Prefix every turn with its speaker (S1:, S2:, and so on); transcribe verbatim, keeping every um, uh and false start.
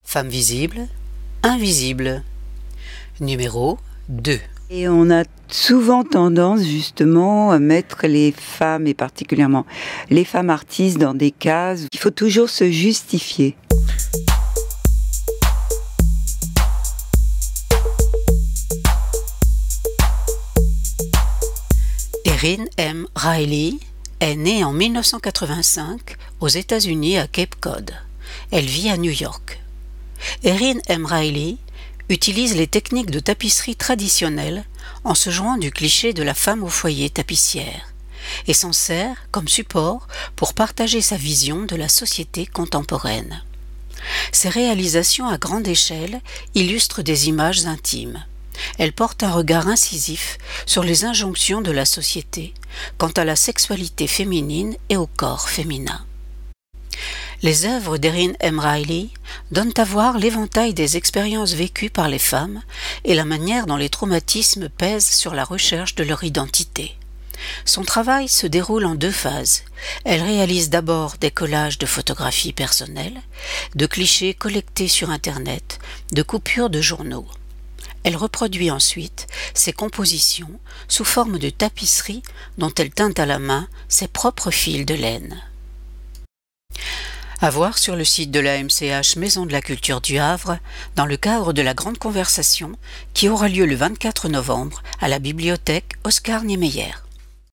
S1: Femme visible, invisible. Numéro deux.
S2: Et on a souvent tendance justement à mettre les femmes, et particulièrement les femmes artistes, dans des cases où il faut toujours se justifier.
S1: Erin M. Riley est née en mille neuf cent quatre-vingt-cinq aux États-Unis à Cape Cod. Elle vit à New York. Erin M. Riley utilise les techniques de tapisserie traditionnelles en se jouant du cliché de la femme au foyer tapissière et s'en sert comme support pour partager sa vision de la société contemporaine. Ses réalisations à grande échelle illustrent des images intimes. Elle porte un regard incisif sur les injonctions de la société quant à la sexualité féminine et au corps féminin. Les œuvres d'Erin M. Riley donnent à voir l'éventail des expériences vécues par les femmes et la manière dont les traumatismes pèsent sur la recherche de leur identité. Son travail se déroule en deux phases. Elle réalise d'abord des collages de photographies personnelles, de clichés collectés sur Internet, de coupures de journaux. Elle reproduit ensuite ses compositions sous forme de tapisserie dont elle teint à la main ses propres fils de laine. À voir sur le site de la M C H Maison de la Culture du Havre, dans le cadre de la grande conversation qui aura lieu le vingt-quatre novembre à la bibliothèque Oscar Niemeyer.